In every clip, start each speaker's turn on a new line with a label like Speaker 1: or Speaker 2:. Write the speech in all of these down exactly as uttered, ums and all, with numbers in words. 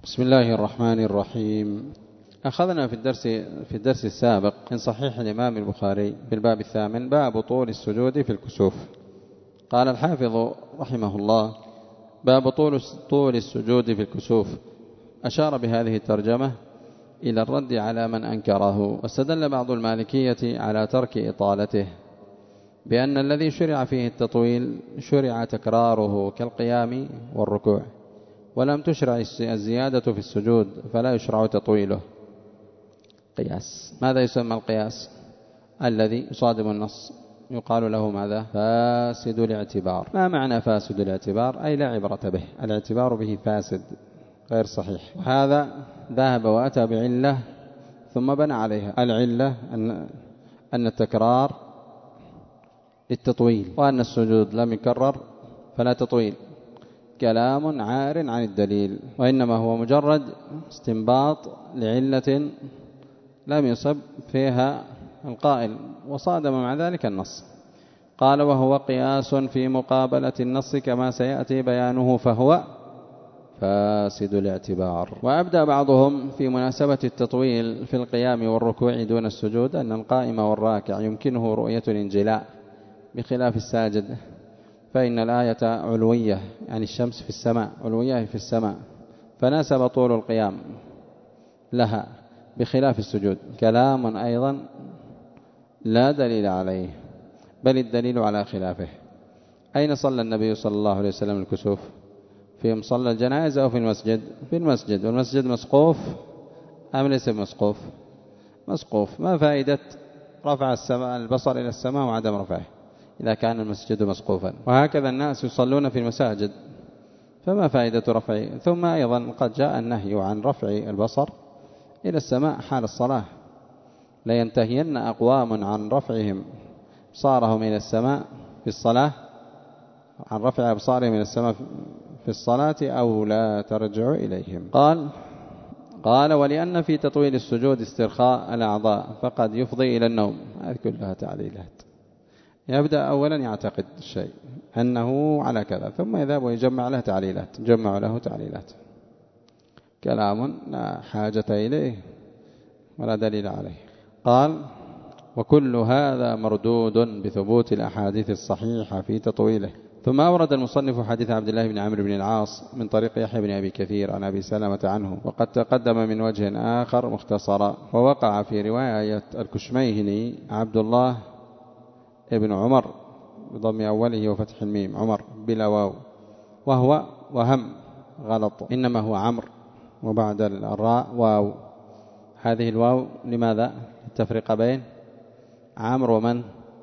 Speaker 1: بسم الله الرحمن الرحيم. أخذنا في الدرس في الدرس السابق من صحيح الإمام البخاري في الباب الثامن باب طول السجود في الكسوف. قال الحافظ رحمه الله: باب طول طول السجود في الكسوف. أشار بهذه الترجمة إلى الرد على من أنكره، واستدل بعض المالكية على ترك إطالته بأن الذي شرع فيه التطويل شرع تكراره كالقيام والركوع، ولم تشرع الزيادة في السجود فلا يشرع تطويله. قياس. ماذا يسمى القياس؟ الذي يصادم النص يقال له ماذا؟ فاسد الاعتبار. ما معنى فاسد الاعتبار؟ أي لا عبرة به، الاعتبار به فاسد غير صحيح. وهذا ذهب وأتى بعلة ثم بنى عليها. العلة أن أن التكرار للتطويل، وأن السجود لم يكرر فلا تطويل. كلام عار عن الدليل، وإنما هو مجرد استنباط لعلة لم يصب فيها القائل، وصادم مع ذلك النص. قال: وهو قياس في مقابلة النص كما سيأتي بيانه، فهو فاسد الاعتبار. وأبدأ بعضهم في مناسبة التطويل في القيام والركوع دون السجود أن القائم والراكع يمكنه رؤية الانجلاء بخلاف الساجد، فإن الآية علوية، يعني الشمس في السماء، علوية في السماء، فناسب طول القيام لها بخلاف السجود. كلام أيضا لا دليل عليه، بل الدليل على خلافه. أين صلى النبي صلى الله عليه وسلم الكسوف؟ في مصلى الجنائز أو في المسجد؟ في المسجد. والمسجد مسقوف أم ليس مسقوف؟ مسقوف. ما فائدة رفع السماء البصر إلى السماء وعدم رفعه إذا كان المسجد مسقوفا؟ وهكذا الناس يصلون في المساجد، فما فائدة رفعه؟ ثم أيضا قد جاء النهي عن رفع البصر إلى السماء حال الصلاة. لينتهين أقوام عن رفعهم بصارهم إلى السماء في الصلاة، عن رفع أبصارهم إلى السماء في الصلاة، أو لا ترجع إليهم. قال قال ولأن في تطويل السجود استرخاء الأعضاء فقد يفضي إلى النوم. هذه كلها تعليلات. يبدأ أولا يعتقد الشيء أنه على كذا، ثم يذهب ويجمع له تعليلات، جمع له تعليلات. كلام لا حاجة إليه ولا دليل عليه. قال: وكل هذا مردود بثبوت الأحاديث الصحيحة في تطويله. ثم أورد المصنف حديث عبد الله بن عمرو بن العاص من طريق يحيى بن أبي كثير عن أبي سلمة عنه، وقد تقدم من وجه آخر مختصرا، ووقع في رواية الكشميهني عبد الله ابن عمر بضم أوله وفتح الميم، عمر بلا واو، وهو وهم غلط، إنما هو عمر وبعد الراء واو. هذه الواو لماذا؟ التفرقة بين عمر ومن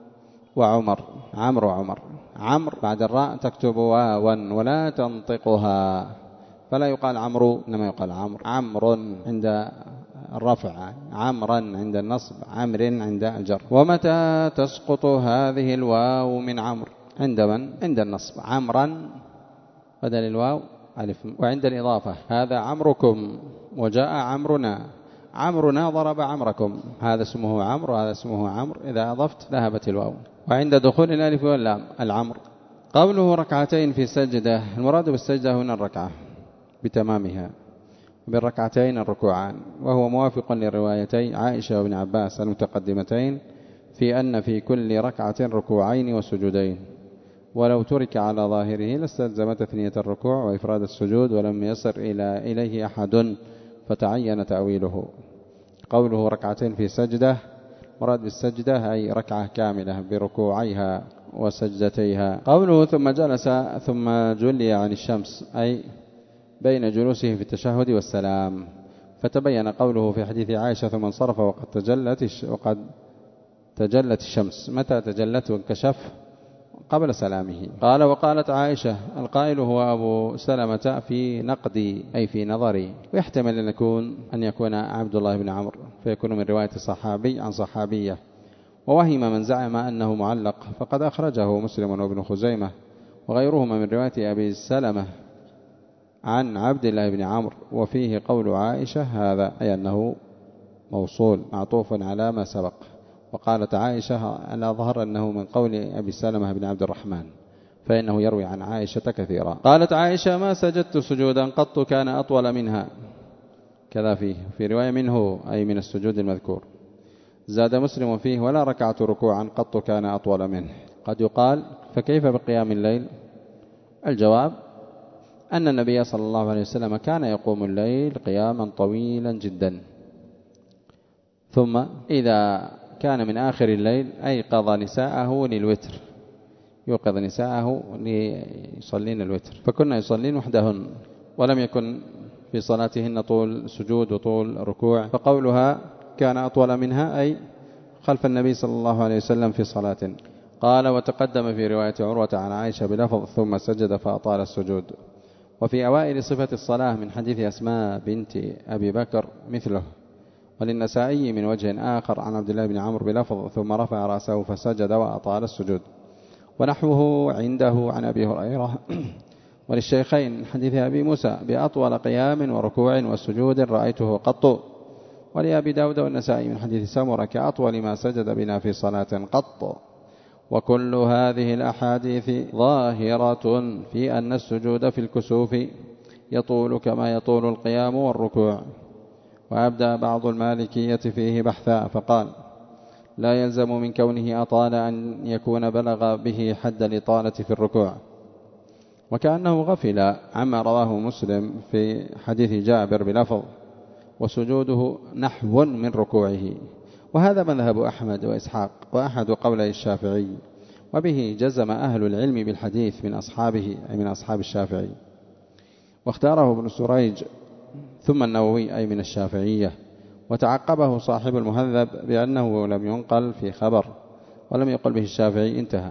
Speaker 1: وعمر. عمر وعمر. عمر بعد الراء تكتب واوا ولا تنطقها، فلا يقال عمرو، إنما يقال عمر. عمر عند الرفع، عمرا عند النصب، عمر عند الجر. ومتى تسقط هذه الواو من عمر؟ عند من؟ عند النصب، عمرا بدل الواو ألف. وعند الإضافة هذا عمركم وجاء عمرنا، عمرنا ضرب عمركم، هذا اسمه عمرو وهذا اسمه عمرو، إذا أضفت ذهبت الواو. وعند دخول الألف واللام العمر. قوله ركعتين في سجدة، المراد بالسجدة هنا الركعة بتمامها، بالركعتين الركوعان، وهو موافق لروايتي عائشة وابن عباس المتقدمتين في أن في كل ركعة ركوعين وسجودين، ولو ترك على ظاهره لاستلزم تثنية الركوع وإفراد السجود، ولم يصر إلى إليه أحد فتعين تأويله. قوله ركعتين في سجدة، مراد بالسجدة أي ركعة كاملة بركوعيها وسجدتيها. قوله ثم جلس ثم جلي عن الشمس، أي بين جلوسه في التشهد والسلام. فتبين قوله في حديث عائشة ثم انصرف وقد تجلت وقد تجلت الشمس. متى تجلت وانكشف؟ قبل سلامه. قال: وقالت عائشة القائل هو أبو سلمة في نقدي أي في نظري، ويحتمل أن يكون أن يكون عبد الله بن عمرو، فيكون من رواية صحابي عن صحابية. ووهم من زعم أنه معلق، فقد أخرجه مسلم وابن خزيمة وغيرهما من رواية أبي سلمة عن عبد الله بن عمرو، وفيه قول عائشة هذا، أي أنه موصول معطوف على ما سبق. وقالت عائشة أنا ظهر أنه من قول أبي سلمة بن عبد الرحمن، فإنه يروي عن عائشة كثيرا. قالت عائشة ما سجدت سجودا قط كان أطول منها، كذا فيه في رواية منه أي من السجود المذكور. زاد مسلم فيه ولا ركعت ركوعا قط كان أطول منه. قد يقال فكيف بقيام الليل؟ الجواب أن النبي صلى الله عليه وسلم كان يقوم الليل قياما طويلا جدا، ثم إذا كان من آخر الليل أيقظ نساءه للوتر، يوقظ نساءه ليصلين الوتر، فكنا يصلين وحدهن ولم يكن في صلاتهن طول سجود وطول ركوع، فقولها كان أطول منها أي خلف النبي صلى الله عليه وسلم في صلاة. قال وتقدم في رواية عروة عن عائشة بلفظ ثم سجد فأطال السجود. وفي أوائل صفة الصلاة من حديث أسماء بنت أبي بكر مثله. وللنسائي من وجه آخر عن عبد الله بن عمرو بلفظ ثم رفع رأسه فسجد وأطال السجود، ونحوه عنده عن أبي هريرة. وللشيخين من حديث أبي موسى بأطول قيام وركوع وسجود رأيته قط. ولأبي داود والنسائي من حديث سمرة كأطول ما سجد بنا في صلاة قط. وكل هذه الأحاديث ظاهرة في أن السجود في الكسوف يطول كما يطول القيام والركوع. وأبدأ بعض المالكية فيه بحثا فقال لا يلزم من كونه أطال أن يكون بلغ به حد الإطالة في الركوع، وكأنه غفل عما رواه مسلم في حديث جابر بلفظ وسجوده نحو من ركوعه. وهذا مذهب أحمد وإسحاق وأحد قولي الشافعي، وبه جزم أهل العلم بالحديث من أصحابه أي من أصحاب الشافعي. واختاره ابن سريج ثم النووي أي من الشافعية، وتعقبه صاحب المهذب بأنه لم ينقل في خبر ولم يقل به الشافعي انتهى.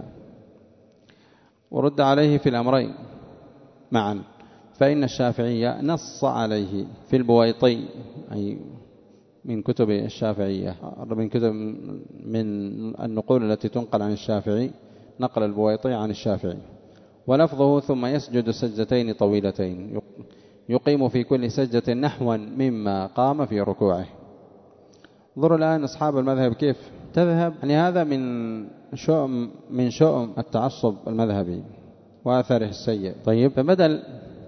Speaker 1: ورد عليه في الأمرين معا، فإن الشافعية نص عليه في البويطي أي من كتب الشافعية، من كتب من النقول التي تنقل عن الشافعي نقل البويطي عن الشافعي، ولفظه ثم يسجد سجدتين طويلتين يقيم في كل سجدة نحوا مما قام في ركوعه. انظروا الآن أصحاب المذهب كيف تذهب، يعني هذا من شؤم من شؤم التعصب المذهبي وآثاره السيء. طيب فبدل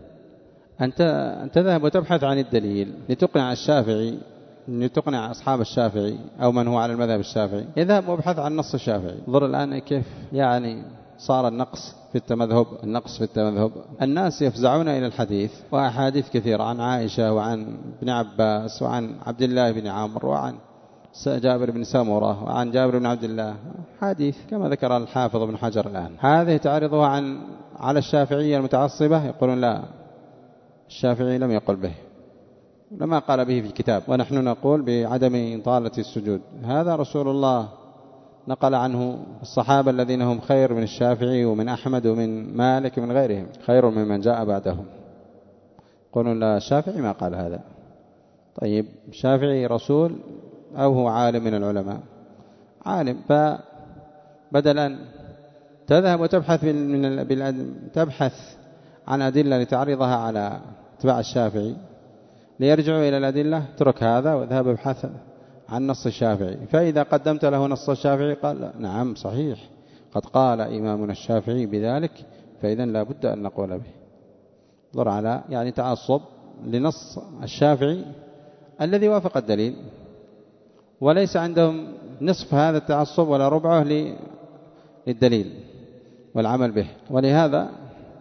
Speaker 1: أن تذهب وتبحث عن الدليل لتقنع الشافعي، لتقنع أصحاب الشافعي أو من هو على المذهب الشافعي، اذهب وابحث عن نص الشافعي. انظر الآن كيف يعني صار النقص في التمذهب النقص في التمذهب الناس يفزعون إلى الحديث وأحاديث كثيرة عن عائشة وعن ابن عباس وعن عبد الله بن عمرو وعن جابر بن سمرة وعن جابر بن عبد الله، حديث كما ذكر الحافظ ابن حجر الآن. هذه تعرضها عن على الشافعية المتعصبة، يقولون لا، الشافعي لم يقل به، لما قال به في الكتاب، ونحن نقول بعدم إطالة السجود. هذا رسول الله نقل عنه الصحابة الذين هم خير من الشافعي ومن أحمد ومن مالك ومن غيرهم، خير ممن جاء بعدهم. يقولون لا، الشافعي ما قال هذا. طيب الشافعي رسول أو هو عالم من العلماء؟ عالم. فبدلا تذهب وتبحث من تبحث عن أدلة لتعرضها على اتباع الشافعي ليرجعوا إلى الأدلة، اترك هذا واذهب ابحث عن نص الشافعي. فإذا قدمت له نص الشافعي قال نعم صحيح قد قال إمامنا الشافعي بذلك، فإذا لا بد أن نقول به. انظر على يعني تعصب لنص الشافعي الذي وافق الدليل، وليس عندهم نصف هذا التعصب ولا ربعه للدليل والعمل به. ولهذا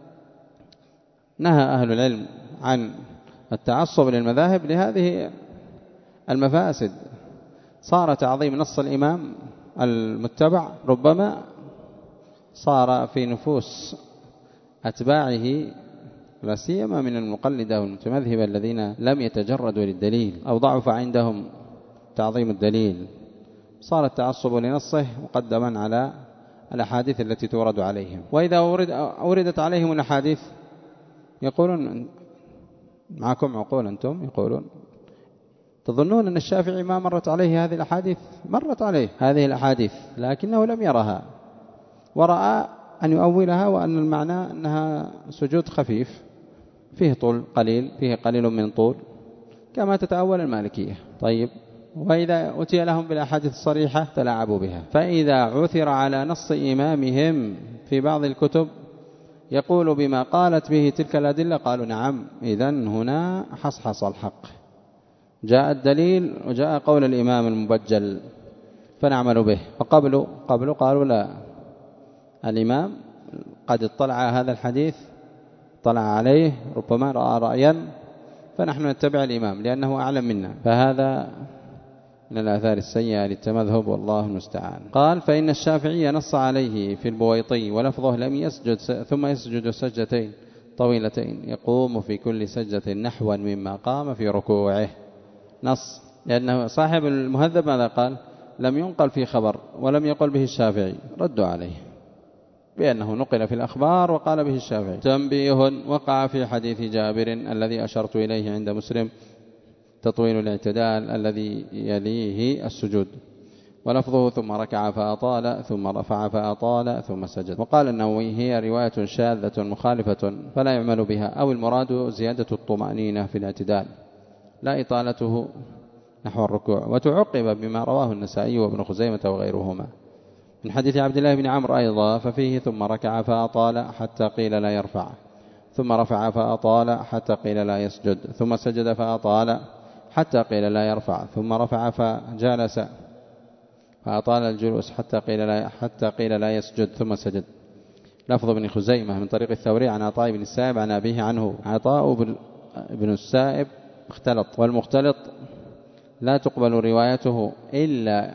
Speaker 1: نهى أهل العلم عن التعصب للمذاهب لهذه المفاسد. صار تعظيم نص الإمام المتبع ربما صار في نفوس أتباعه لا سيما من المقلدة والمتمذهبة الذين لم يتجردوا للدليل أو ضعف عندهم تعظيم الدليل، صار التعصب لنصه مقدما على الأحاديث التي تورد عليهم. وإذا أوردت عليهم الأحاديث يقولون معكم عقول أنتم، يقولون تظنون أن الشافعي ما مرت عليه هذه الأحاديث؟ مرت عليه هذه الأحاديث لكنه لم يرها، ورأى أن يؤولها وأن المعنى أنها سجود خفيف فيه طول قليل، فيه قليل من طول كما تتأول المالكية. طيب وإذا أتي لهم بالأحاديث الصريحة تلاعبوا بها. فإذا عثر على نص إمامهم في بعض الكتب يقول بما قالت به تلك الأدلة قالوا نعم، إذن هنا حصحص الحق، جاء الدليل وجاء قول الإمام المبجل فنعمل به. وقبل قبل قالوا لا، الإمام قد اطلع هذا الحديث، طلع عليه، ربما رأى رأيا، فنحن نتبع الإمام لأنه أعلم منا. فهذا من الآثار السيئة للتمذهب والله المستعان. قال فإن الشافعي نص عليه في البويطي ولفظه لم يسجد ثم يسجد سجدتين طويلتين يقوم في كل سجدة نحوا مما قام في ركوعه. نص، لأنه صاحب المهذب ماذا قال؟ لم ينقل في خبر ولم يقل به الشافعي، ردوا عليه بأنه نقل في الأخبار وقال به الشافعي. تنبيه، وقع في حديث جابر الذي أشرت إليه عند مسلم تطويل الاعتدال الذي يليه السجود، ولفظه ثم ركع فأطال ثم رفع فأطال ثم سجد. وقال النووي هي رواية شاذة مخالفة فلا يعمل بها، أو المراد زيادة الطمأنينة في الاعتدال لا إطالته نحو الركوع. وتعقب بما رواه النسائي وابن خزيمة وغيرهما من حديث عبد الله بن عمرو أيضا، ففيه ثم ركع فأطال حتى قيل لا يرفع، ثم رفع فأطال حتى قيل لا يسجد، ثم سجد فأطال حتى قيل لا يرفع، ثم رفع فجالس فأطال الجلوس حتى قيل لا حتى قيل لا يسجد ثم سجد. لفظ ابن خزيمة من طريق الثوري عن عطاء بن السائب عن أبيه عنه. عطاء بن السائب اختلط، والمختلط لا تقبل روايته إلا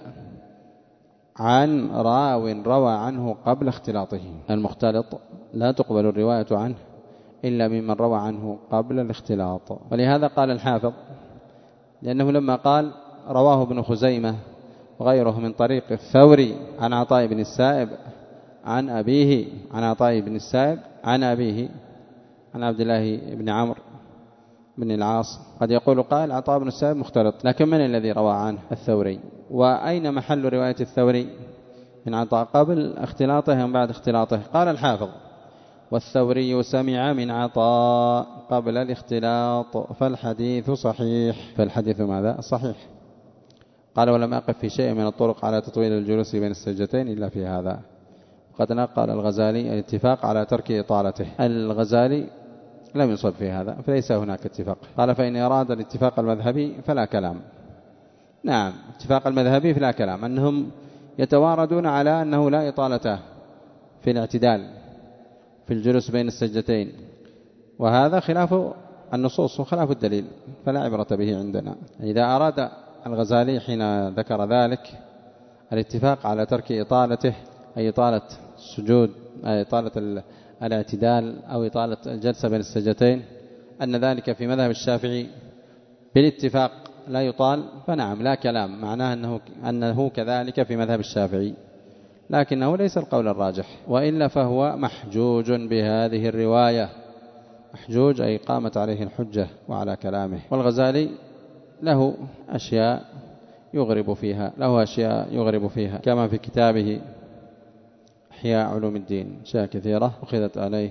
Speaker 1: عن راو روى عنه قبل اختلاطه. المختلط لا تقبل الرواية عنه إلا ممن روى عنه قبل الاختلاط. ولهذا قال الحافظ، لأنه لما قال رواه ابن خزيمة وغيره من طريق الثوري عن عطاء بن السائب عن أبيه عن عطاء بن السائب عن أبيه عن عبد الله بن عمرو بن العاص، قد يقول قائل عطاء بن السائب مختلط، لكن من الذي روى عنه؟ الثوري. وأين محل رواية الثوري من عطاء قبل اختلاطه أم بعد اختلاطه؟ قال الحافظ والثوري سمع من عطاء قبل الاختلاط فالحديث صحيح. فالحديث ماذا؟ صحيح. قال ولم أقف في شيء من الطرق على تطويل الجلوس بين السجدتين إلا في هذا. وقد نقل الغزالي الاتفاق على ترك إطالته. الغزالي لم يصب في هذا، فليس هناك اتفاق. قال فإن أراد الاتفاق المذهبي فلا كلام. نعم، اتفاق المذهبي فلا كلام، أنهم يتواردون على أنه لا إطالته في الاعتدال في الجلوس بين السجدتين، وهذا خلاف النصوص وخلاف الدليل، فلا عبرة به عندنا. إذا أراد الغزالي حين ذكر ذلك الاتفاق على ترك إطالته، أي إطالة السجود، أي إطالة الاعتدال أو إطالة الجلسة بين السجدتين، أن ذلك في مذهب الشافعي بالاتفاق لا يطال، فنعم لا كلام، معناه أنه, أنه كذلك في مذهب الشافعي، لكنه ليس القول الراجح، وإلا فهو محجوج بهذه الرواية. محجوج أي قامت عليه الحجة وعلى كلامه. والغزالي له أشياء يغرب فيها له أشياء يغرب فيها كما في كتابه إحياء علوم الدين، أشياء كثيرة أخذت عليه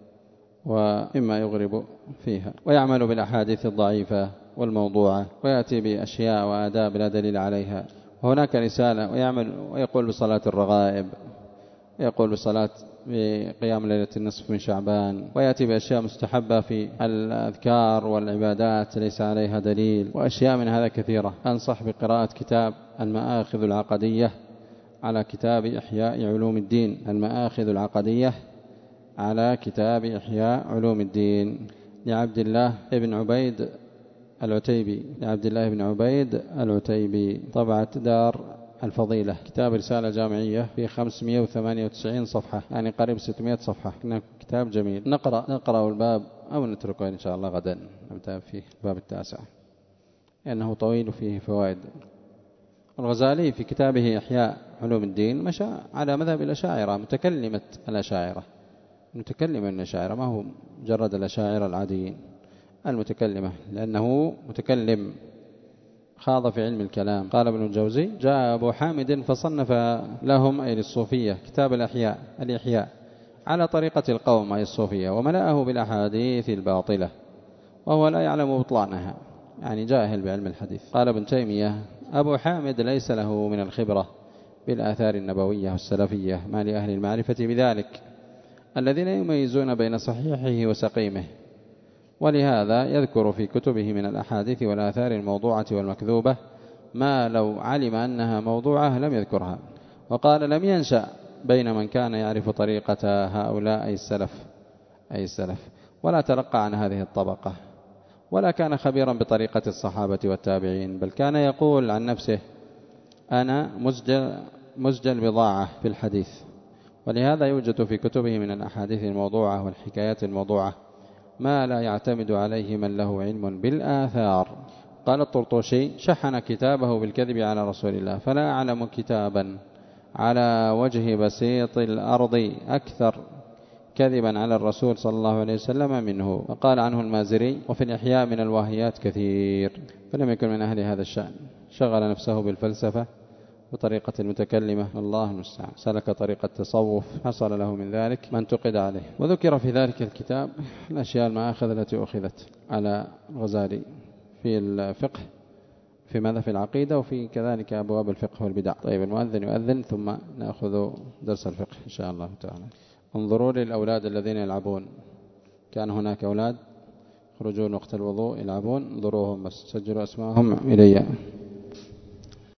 Speaker 1: وإما يغرب فيها، ويعمل بالأحاديث الضعيفة والموضوعة، ويأتي بأشياء وآداب لا دليل عليها. وهناك رسالة ويعمل ويقول بصلاة الرغائب، ويقول بصلاة بقيام ليلة النصف من شعبان، ويأتي بأشياء مستحبة في الأذكار والعبادات ليس عليها دليل، وأشياء من هذا كثيرة. أنصح بقراءة كتاب المآخذ العقدية على كتاب إحياء علوم الدين، المآخذ العقدية على كتاب إحياء علوم الدين لعبد الله بن عبيد العتيبي لعبد الله بن عبيد العتيبي، طبعة دار الفضيلة، كتاب رسالة جامعية في خمسمائة وثمانية وتسعين صفحة، يعني قريب ستمائة صفحة. كتاب جميل. نقرأ نقرأ الباب أو نتركه إن شاء الله غدا، نبدأ فيه الباب التاسع لأنه طويل فيه فوائد. الغزالي في كتابه إحياء علوم الدين مشى على مذهب الأشاعرة، متكلمة الأشاعرة، متكلم من الأشاعرة، ما هو مجرد الأشاعرة العاديين، المتكلمة، لأنه متكلم خاض في علم الكلام. قال ابن الجوزي جاء أبو حامد فصنف لهم أي للصوفية كتاب الأحياء الإحياء على طريقة القوم أي الصوفية، وملأه بالأحاديث الباطلة وهو لا يعلم بطلانها، يعني جاهل بعلم الحديث. قال ابن تيمية أبو حامد ليس له من الخبرة بالآثار النبوية والسلفية ما لأهل المعرفة بذلك الذين يميزون بين صحيحه وسقيمه، ولهذا يذكر في كتبه من الأحاديث والآثار الموضوعة والمكذوبة ما لو علم أنها موضوعة لم يذكرها. وقال لم ينشأ بين من كان يعرف طريقة هؤلاء أي السلف أي السلف ولا تلقى عن هذه الطبقة ولا كان خبيرا بطريقة الصحابة والتابعين، بل كان يقول عن نفسه أنا مزجل, مزجل بضاعة في الحديث. ولهذا يوجد في كتبه من الأحاديث الموضوعة والحكايات الموضوعة ما لا يعتمد عليه من له علم بالآثار. قال الطرطوشي شحن كتابه بالكذب على رسول الله، فلا أعلم كتابا على وجه بسيط الأرض أكثر كذبا على الرسول صلى الله عليه وسلم منه. وقال عنه المازري وفي الإحياء من الواهيات كثير، فلم يكن من أهل هذا الشأن، شغل نفسه بالفلسفة بطريقة المتكلمة، الله المستعان، سلك طريقة التصوف، حصل له من ذلك ما انتقد عليه. وذكر في ذلك الكتاب الأشياء المآخذ التي أخذت على الغزالي في الفقه، في ماذا في العقيدة، وفي كذلك أبواب الفقه والبدع. طيب المؤذن يؤذن ثم نأخذ درس الفقه إن شاء الله تعالى. انظروا للأولاد الذين يلعبون، كان هناك أولاد يخرجون وقت الوضوء يلعبون، انظروهم بس، سجلوا أسماءهم إلي.